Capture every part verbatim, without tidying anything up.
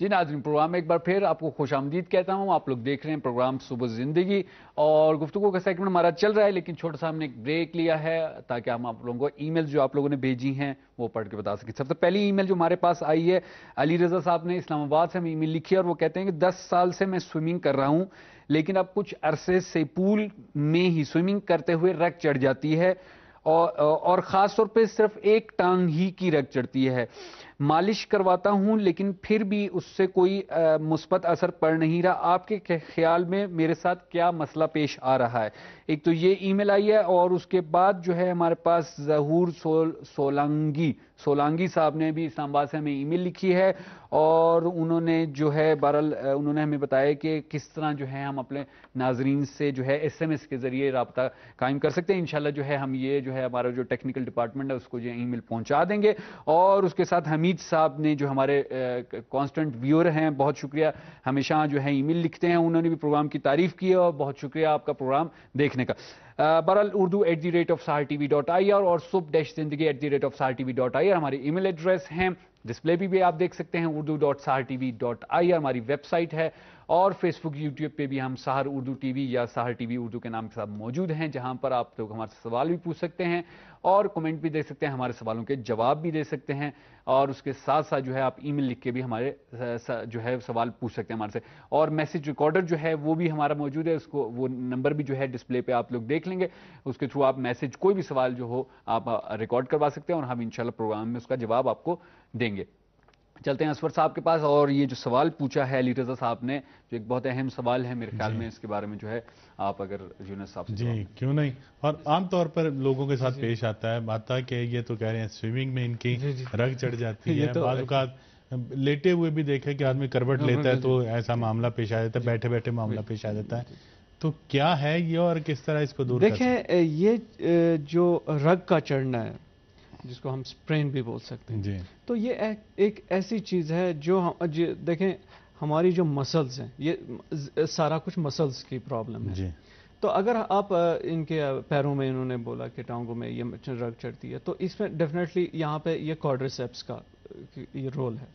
جی ناظرین، پروگرام میں ایک بار پھر آپ کو خوش آمدید کہتا ہوں. آپ لوگ دیکھ رہے ہیں پروگرام صبح زندگی اور گفتگو کا سیگمنٹ ہمارا چل رہا ہے، لیکن چھوٹا سا ہم نے ایک بریک لیا ہے تاکہ ہم آپ لوگوں کو ای میل جو آپ لوگوں نے بھیجی ہیں وہ پڑھ کے بتا سکیں. سب سے پہلی ای میل جو ہمارے پاس آئی ہے، علی رضا صاحب نے اسلام آباد سے ہمیں ای میل لکھی ہے اور وہ کہتے ہیں کہ دس سال سے میں سوئمنگ کر رہا ہوں، لیکن اب کچھ عرصے سے پول میں ہی سوئمنگ کرتے ہوئے رگ چڑھ جاتی ہے اور اور خاص طور پہ صرف ایک ٹانگ ہی کی رگ چڑھتی ہے. مالش کرواتا ہوں لیکن پھر بھی اس سے کوئی مثبت اثر پڑ نہیں رہا. آپ کے خیال میں میرے ساتھ کیا مسئلہ پیش آ رہا ہے؟ ایک تو یہ ای میل آئی ہے اور اس کے بعد جو ہے ہمارے پاس ظہور سول سولانگی سولانگی صاحب نے بھی اسلام آباد سے ہمیں ای میل لکھی ہے اور انہوں نے جو ہے بہرحال انہوں نے ہمیں بتایا کہ کس طرح جو ہے ہم اپنے ناظرین سے جو ہے ایس ایم ایس کے ذریعے رابطہ قائم کر سکتے ہیں. انشاءاللہ جو ہے ہم یہ جو ہے ہمارا جو ٹیکنیکل ڈپارٹمنٹ ہے اس کو جو ای میل پہنچا دیں گے. اور اس کے ساتھ حمید صاحب نے جو ہمارے کانسٹنٹ ویور ہیں، بہت شکریہ، ہمیشہ جو ہے ای میل لکھتے ہیں، انہوں نے بھی پروگرام کی تعریف کی ہے اور بہت شکریہ آپ کا پروگرام دیکھنے کا. بہرحال Urdu at the rate of Sahara TV dot I R اور صبح ڈیش زندگی at the rate of Sahara TV dot I R ہمارے ای میل ایڈریس ہیں. ڈسپلے بھی, بھی آپ دیکھ سکتے ہیں Urdu dot Sahara TV dot I R ہماری ویب سائٹ ہے. اور فیس بک یوٹیوب پہ بھی ہم سہار اردو ٹی وی یا سہار ٹی وی اردو کے نام کے ساتھ موجود ہیں، جہاں پر آپ لوگ ہمارے سوال بھی پوچھ سکتے ہیں اور کمنٹ بھی دے سکتے ہیں، ہمارے سوالوں کے جواب بھی دے سکتے ہیں اور اس کے ساتھ ساتھ جو ہے آپ ای میل لکھ کے بھی ہمارے جو ہے سوال پوچھ سکتے ہیں ہمارے سے. اور میسج ریکارڈر جو ہے وہ بھی ہمارا موجود ہے، اس کو وہ نمبر بھی جو ہے ڈسپلے پہ آپ لوگ دیکھ لیں گے، اس کے تھرو آپ میسج کوئی بھی سوال جو ہو آپ ریکارڈ کروا سکتے ہیں اور ہم انشاءاللہ پروگرام میں اس کا جواب آپ کو دیں گے. چلتے ہیں اسور صاحب کے پاس اور یہ جو سوال پوچھا ہے علی رضا صاحب نے، جو ایک بہت اہم سوال ہے میرے خیال میں، اس کے بارے میں جو ہے آپ اگر یونس صاحب سے جی کیوں نہیں. اور عام طور پر لوگوں کے ساتھ پیش آتا ہے آتا کہ یہ تو کہہ رہے ہیں سوئمنگ میں ان کی رگ چڑھ جاتی ہے. بعض اوقات لیٹے ہوئے بھی دیکھے کہ آدمی کروٹ لیتا ہے تو ایسا معاملہ پیش آ جاتا ہے، بیٹھے بیٹھے معاملہ پیش آ جاتا ہے. تو کیا ہے یہ اور کس طرح اس کو دور کر سکتے ہیں؟ دیکھیں یہ جو رگ کا چڑھنا ہے جس کو ہم سپرین بھی بول سکتے ہیں، تو یہ ایک ایسی چیز ہے جو دیکھیں ہماری جو مسلز ہیں، یہ سارا کچھ مسلز کی پرابلم ہے. تو اگر آپ ان کے پیروں میں انہوں نے بولا کہ ٹانگوں میں یہ رگ چڑھتی ہے تو اس میں ڈیفینیٹلی یہاں پہ یہ کوڈریسیپس کا یہ رول ہے.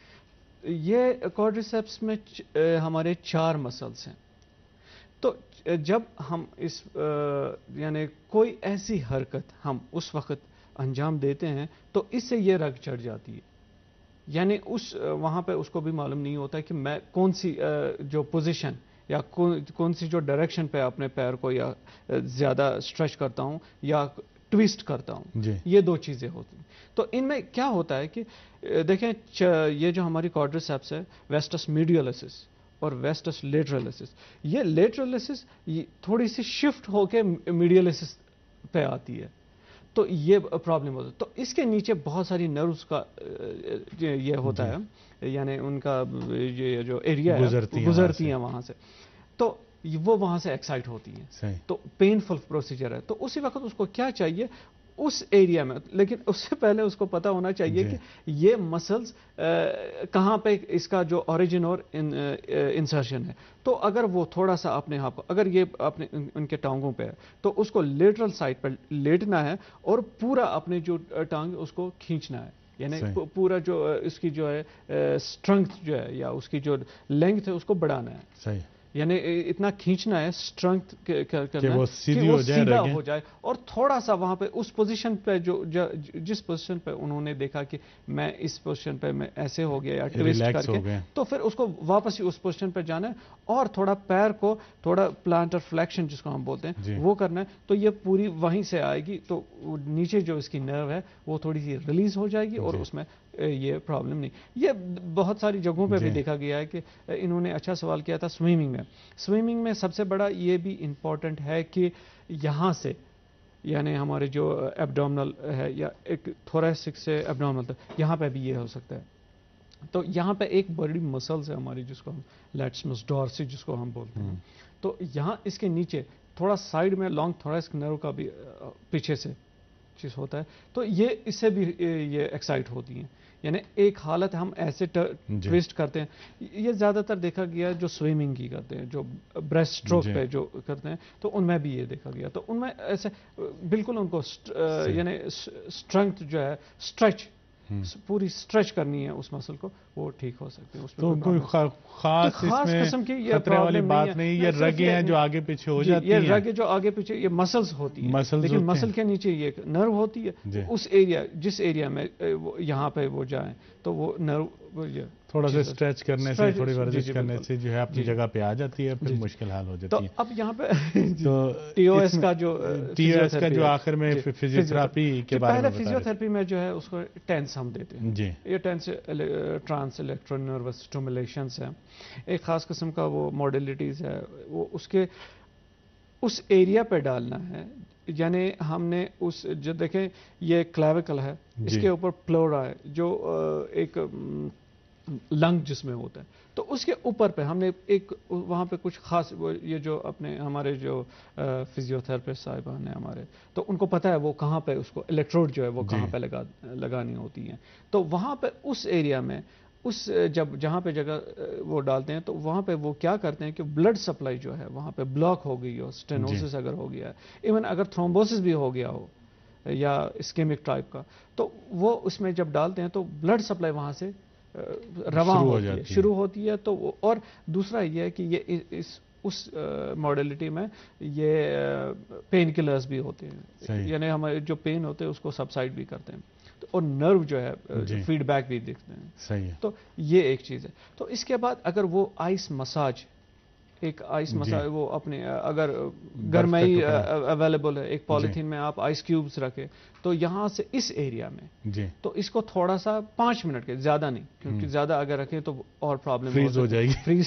یہ کوڈریسیپس میں ہمارے چار مسلز ہیں. تو جب ہم اس یعنی کوئی ایسی حرکت ہم اس وقت انجام دیتے ہیں تو اس سے یہ رگ چڑھ جاتی ہے. یعنی اس وہاں پہ اس کو بھی معلوم نہیں ہوتا کہ میں کون سی جو پوزیشن یا کون سی جو ڈائریکشن پہ اپنے پیر کو یا زیادہ اسٹریچ کرتا ہوں یا ٹویسٹ کرتا ہوں، یہ دو چیزیں ہوتی ہیں. تو ان میں کیا ہوتا ہے کہ دیکھیں یہ جو ہماری کوڈریسیپس ہے، ویسٹس میڈیلسس اور ویسٹس لیٹرلسس، یہ لیٹرلسس تھوڑی سی شفٹ ہو کے میڈیلسس پہ آتی ہے تو یہ پرابلم ہوتا ہے. تو اس کے نیچے بہت ساری نروز کا یہ ہوتا ہے، یعنی ان کا یہ جو ایریا ہے گزرتی ہیں وہاں سے، تو وہ وہاں سے ایکسائٹ ہوتی ہیں. تو پینفل پروسیجر ہے. تو اسی وقت اس کو کیا چاہیے اس ایریا میں، لیکن اس سے پہلے اس کو پتا ہونا چاہیے کہ یہ مسلز کہاں پہ اس کا جو اوریجن اور انسرشن ہے. تو اگر وہ تھوڑا سا اپنے آپ کو، اگر یہ اپنے ان کے ٹانگوں پہ ہے تو اس کو لیٹرل سائڈ پر لیٹنا ہے اور پورا اپنے جو ٹانگ اس کو کھینچنا ہے. یعنی پورا جو اس کی جو ہے اسٹرنگتھ جو ہے یا اس کی جو لینگتھ ہے اس کو بڑھانا ہے. صحیح. یعنی اتنا کھینچنا ہے اسٹرنگتھ کرنا کہ وہ سیدھا ہو جائے اور تھوڑا سا وہاں پہ اس پوزیشن پہ جو جس پوزیشن پہ انہوں نے دیکھا کہ میں اس پوزیشن پہ میں ایسے ہو گیا یا ٹویسٹ کر کے، تو پھر اس کو واپس ہی اس پوزیشن پہ جانا ہے اور تھوڑا پیر کو تھوڑا پلانٹر فلیکشن جس کو ہم بولتے ہیں وہ کرنا ہے. تو یہ پوری وہیں سے آئے گی تو نیچے جو اس کی نرو ہے وہ تھوڑی سی ریلیز ہو جائے گی اور اس میں یہ پرابلم نہیں. یہ بہت ساری جگہوں پہ بھی دیکھا گیا ہے کہ انہوں نے اچھا سوال کیا تھا سوئمنگ میں. سوئمنگ میں سب سے بڑا یہ بھی امپورٹنٹ ہے کہ یہاں سے یعنی ہمارے جو ایبڈومنل ہے یا ایک تھوریسک سے ایبڈومنل تک یہاں پہ بھی یہ ہو سکتا ہے. تو یہاں پہ ایک بڑی مسلز ہے ہماری جس کو ہم لیٹسمس ڈورسی جس کو ہم بولتے ہیں. تو یہاں اس کے نیچے تھوڑا سائڈ میں لانگ تھوریسک نرو کا بھی پیچھے سے چیز ہوتا ہے تو یہ اس سے بھی یہ ایکسائٹ ہوتی ہیں. یعنی ایک حالت ہم ایسے ٹویسٹ کرتے ہیں، یہ زیادہ تر دیکھا گیا جو سوئمنگ کی کرتے ہیں، جو بریسٹ اسٹروک پہ جو کرتے ہیں تو ان میں بھی یہ دیکھا گیا. تو ان میں ایسے بالکل ان کو یعنی اسٹرنگتھ جو ہے اسٹریچ پوری اسٹریچ کرنی ہے اس مسل کو, وہ ٹھیک ہو سکتے ہیں. اس تو کوئی خاص قسم کی یہ خطرے والی بات نہیں, یہ رگیں ہیں جو آگے پیچھے ہو جاتی ہیں, یہ رگیں جو آگے پیچھے یہ مسلز ہوتی ہیں, لیکن مسل کے نیچے یہ نرو ہوتی ہے. اس ایریا جس ایریا میں یہاں پہ وہ جائیں تو وہ نرو تھوڑا سا اسٹریچ کرنے سے, تھوڑی ورزش کرنے سے جو ہے اپنی جگہ پہ آ جاتی ہے, پھر مشکل حال ہو جاتی ہے. تو اب یہاں پہ ٹی او ایس کا جو ٹی او ایس کا جو آخر میں فزیو تھراپی کے بارے میں پہلے فزیو تھراپی میں جو ہے اس کو ٹینس ہم دیتے ہیں جی. یہ TENS trans electro nervous stimulations ہے, ایک خاص قسم کا وہ ماڈیلٹیز ہے, وہ اس کے اس ایریا پہ ڈالنا ہے. یعنی ہم نے اس جو دیکھیں یہ کلیویکل ہے, اس کے اوپر پلورا ہے جو ایک لنگ جس میں ہوتا ہے, تو اس کے اوپر پہ ہم نے ایک وہاں پہ کچھ خاص یہ جو اپنے ہمارے جو فزیو تھراپسٹ صاحبان ہیں ہمارے, تو ان کو پتہ ہے وہ کہاں پہ اس کو الیکٹروڈ جو ہے وہ کہاں پہ لگا لگانی ہوتی ہیں. تو وہاں پہ اس ایریا میں اس جب جہاں پہ جگہ وہ ڈالتے ہیں تو وہاں پہ وہ کیا کرتے ہیں کہ بلڈ سپلائی جو ہے وہاں پہ بلاک ہو گئی ہو, اسٹینوسس اگر ہو گیا ہے, ایون اگر تھرومبوسس بھی ہو گیا ہو یا اسکیمک ٹائپ کا, تو وہ اس میں جب ڈالتے ہیں تو بلڈ سپلائی وہاں سے رواں ہوتی ہے, شروع ہوتی ہے. تو اور دوسرا یہ ہے کہ یہ اس اس ماڈلٹی میں یہ پین کلرز بھی ہوتے ہیں, یعنی ہمارے جو پین ہوتے ہیں اس کو سبسائڈ بھی کرتے ہیں, اور نرو جو ہے فیڈ بیک بھی دیکھتے ہیں. صحیح ہے. تو یہ ایک چیز ہے. تو اس کے بعد اگر وہ آئس مساج, ایک آئس مساج وہ اپنے اگر گھر میں ہی اویلیبل ہے, ایک پالیتھین میں آپ آئس کیوبز رکھیں تو یہاں سے اس ایریا میں جی. تو اس کو تھوڑا سا پانچ منٹ کے, زیادہ نہیں, کیونکہ زیادہ اگر رکھیں تو اور پرابلم فریز ہو جائے گی, فریز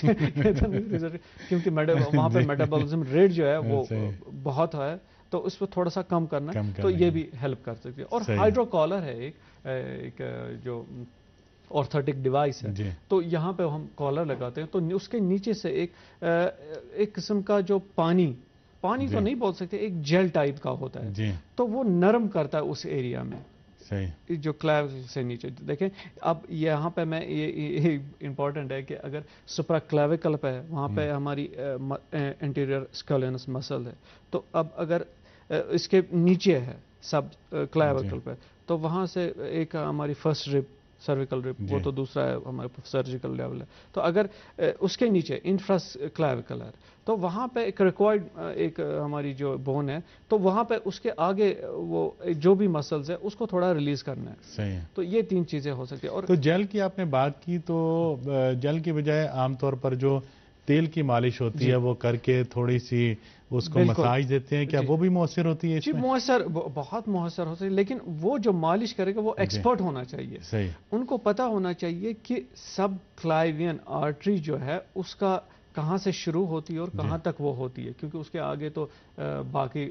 کیونکہ وہاں پہ میٹابولزم ریٹ جو ہے وہ بہت ہے, تو اس پہ تھوڑا سا کم کرنا, تو یہ بھی ہیلپ کر سکتی ہے. اور ہائیڈرو کالر ہے ایک ایک جو آرتھوٹک ڈیوائس ہے, تو یہاں پہ ہم کالر لگاتے ہیں, تو اس کے نیچے سے ایک ایک قسم کا جو پانی پانی تو نہیں بول سکتے, ایک جیل ٹائپ کا ہوتا ہے, تو وہ نرم کرتا ہے اس ایریا میں جو کلیو سے نیچے. دیکھیں اب یہاں پہ میں یہ امپورٹنٹ ہے کہ اگر سپرا کلیویکل پہ وہاں پہ ہماری انٹیریئر اسکیلینس مسل ہے, تو اب اگر اس کے نیچے ہے سب کلیویکل پہ, تو وہاں سے ایک ہماری فرسٹ رب سرویکل رب, وہ تو دوسرا ہے ہمارے سرجیکل لیول ہے. تو اگر اس کے نیچے انفراس کلیویکل ہے, تو وہاں پہ ایک ریکوائرڈ ایک ہماری جو بون ہے, تو وہاں پہ اس کے آگے وہ جو بھی مسلز ہے اس کو تھوڑا ریلیز کرنا ہے. صحیح. تو یہ تین چیزیں ہو سکتی ہیں. اور تو جیل کی آپ نے بات کی, تو جیل کی بجائے عام طور پر جو تیل کی مالش ہوتی ہے وہ کر کے تھوڑی سی اس کو مساج دیتے ہیں, کیا وہ بھی مؤثر ہوتی ہے؟ جی مؤثر, بہت مؤثر ہوتی ہے, لیکن وہ جو مالش کرے گا وہ ایکسپرٹ ہونا چاہیے. صحیح. ان کو پتہ ہونا چاہیے کہ سب کلائیوین آرٹری جو ہے اس کا کہاں سے شروع ہوتی ہے اور کہاں تک وہ ہوتی ہے, کیونکہ اس کے آگے تو باقی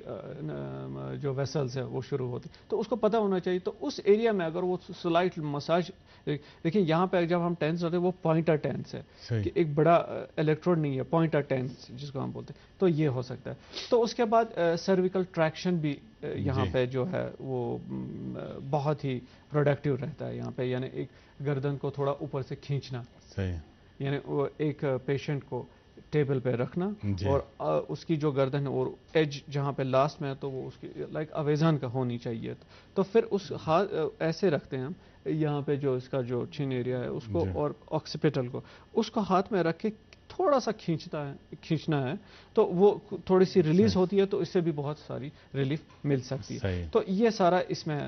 جو ویسلز ہیں وہ شروع ہوتی, تو اس کو پتہ ہونا چاہیے. تو اس ایریا میں اگر وہ سلائٹ مساج, دیکھیں یہاں پہ جب ہم ٹینس ہوتے ہیں وہ پوائنٹر ٹینس ہے, کہ ایک بڑا الیکٹروڈ نہیں ہے, پوائنٹر ٹینس جس کو ہم بولتے ہیں, تو یہ ہو سکتا ہے. تو اس کے بعد سرویکل ٹریکشن بھی یہاں پہ جو ہے وہ بہت ہی پروڈکٹیو رہتا ہے یہاں پہ, یعنی ایک گردن کو تھوڑا اوپر سے کھینچنا. صحیح. یعنی وہ ایک پیشنٹ کو ٹیبل پہ رکھنا اور اس کی جو گردن اور ایج جہاں پہ لاسٹ میں ہے تو وہ اس کی لائک اویزان کا ہونی چاہیے. تو پھر اس ہاتھ ایسے رکھتے ہیں ہم یہاں پہ جو اس کا جو چین ایریا ہے اس کو اور آکسیپیٹل کو, اس کو ہاتھ میں رکھ کے تھوڑا سا کھینچتا ہے کھینچنا ہے, تو وہ تھوڑی سی ریلیز ہوتی ہے, تو اس سے بھی بہت ساری ریلیف مل سکتی ہے. تو یہ سارا اس میں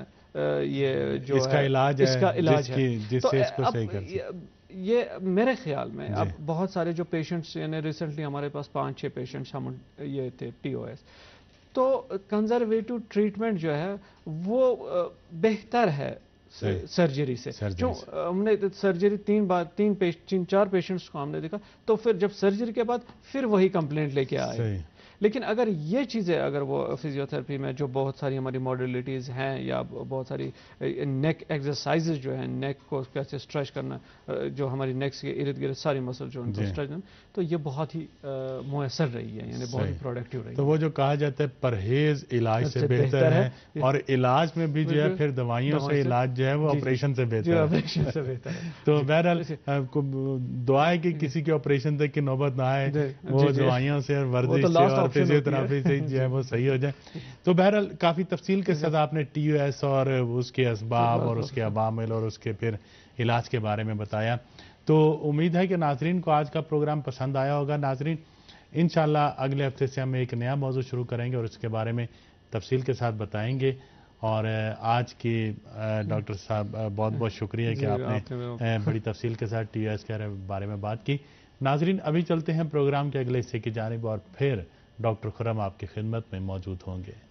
یہ جو اس کا علاج ہے, اس کا علاج ہے, جس سے اس کو صحیح کر سکتے. یہ میرے خیال میں اب بہت سارے جو پیشنٹس, یعنی ریسنٹلی ہمارے پاس پانچ چھ پیشنٹس ہم یہ تھے ٹی او ایس, تو کنزرویٹو ٹریٹمنٹ جو ہے وہ بہتر ہے سرجری سے. جو ہم نے سرجری تین بار تین تین چار پیشنٹس کو ہم نے دیکھا, تو پھر جب سرجری کے بعد پھر وہی کمپلینٹ لے کے آئے. لیکن اگر یہ چیزیں اگر وہ فزیو تھراپی میں جو بہت ساری ہماری ماڈیلٹیز ہیں یا بہت ساری نیک ایکسرسائزز جو ہیں, نیک کو کیسے اسٹریچ کرنا, جو ہماری نیک کے ارد گرد ساری مسل جو ان کو اسٹریچ کرنا, تو یہ بہت ہی مؤثر رہی ہے, یعنی بہت ہی پروڈکٹیو رہی ہے. تو وہ جو کہا جاتا ہے پرہیز علاج سے بہتر ہے, اور علاج میں بھی جو ہے پھر دوائیوں سے علاج جو ہے وہ آپریشن سے بہتر ہے. تو بہرحال دعا ہے کہ کسی کے آپریشن تک کی نوبت نہ آئے, وہ دوائیوں سے اور ورزش سے فزیوتھراپی سے جو ہے وہ صحیح ہو جائے. تو بہرحال کافی تفصیل کے ساتھ آپ نے ٹی یو ایس اور اس کے اسباب اور اس کے عوامل اور اس کے پھر علاج کے بارے میں بتایا. تو امید ہے کہ ناظرین کو آج کا پروگرام پسند آیا ہوگا. ناظرین انشاءاللہ اگلے ہفتے سے ہم ایک نیا موضوع شروع کریں گے اور اس کے بارے میں تفصیل کے ساتھ بتائیں گے. اور آج کی ڈاکٹر صاحب بہت بہت شکریہ کہ آپ نے بڑی تفصیل کے ساتھ ٹی ایس کے بارے میں بات کی. ناظرین ابھی چلتے ہیں پروگرام کے اگلے حصے کی جانب اور پھر ڈاکٹر خرم آپ کی خدمت میں موجود ہوں گے.